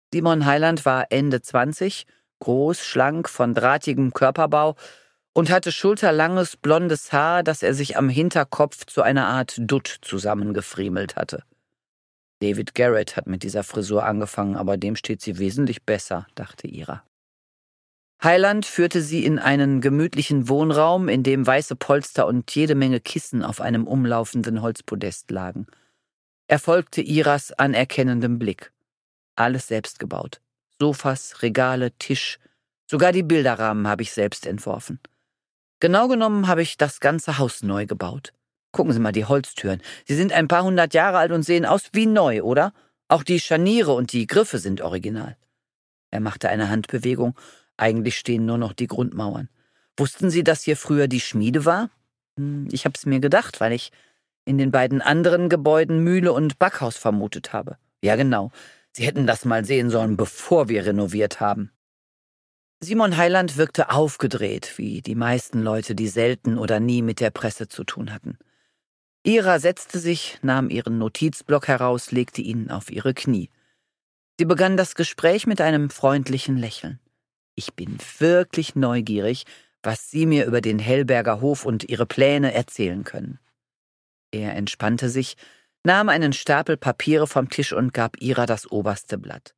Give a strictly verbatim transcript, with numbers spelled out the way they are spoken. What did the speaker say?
Simon Heiland war Ende zwanzig, groß, schlank, von drahtigem Körperbau und hatte schulterlanges, blondes Haar, das er sich am Hinterkopf zu einer Art Dutt zusammengefriemelt hatte. David Garrett hat mit dieser Frisur angefangen, aber dem steht sie wesentlich besser, dachte Ira. Heiland führte sie in einen gemütlichen Wohnraum, in dem weiße Polster und jede Menge Kissen auf einem umlaufenden Holzpodest lagen. Er folgte Iras anerkennendem Blick. Alles selbst gebaut. Sofas, Regale, Tisch, sogar die Bilderrahmen habe ich selbst entworfen. Genau genommen habe ich das ganze Haus neu gebaut. Gucken Sie mal die Holztüren. Sie sind ein paar hundert Jahre alt und sehen aus wie neu, oder? Auch die Scharniere und die Griffe sind original. Er machte eine Handbewegung. Eigentlich stehen nur noch die Grundmauern. Wussten Sie, dass hier früher die Schmiede war? Ich habe es mir gedacht, weil ich in den beiden anderen Gebäuden Mühle und Backhaus vermutet habe. Ja, genau. Sie hätten das mal sehen sollen, bevor wir renoviert haben. Simon Heiland wirkte aufgedreht, wie die meisten Leute, die selten oder nie mit der Presse zu tun hatten. Ira setzte sich, nahm ihren Notizblock heraus, legte ihn auf ihre Knie. Sie begann das Gespräch mit einem freundlichen Lächeln. Ich bin wirklich neugierig, was Sie mir über den Hellberger Hof und Ihre Pläne erzählen können. Er entspannte sich, nahm einen Stapel Papiere vom Tisch und gab Ira das oberste Blatt.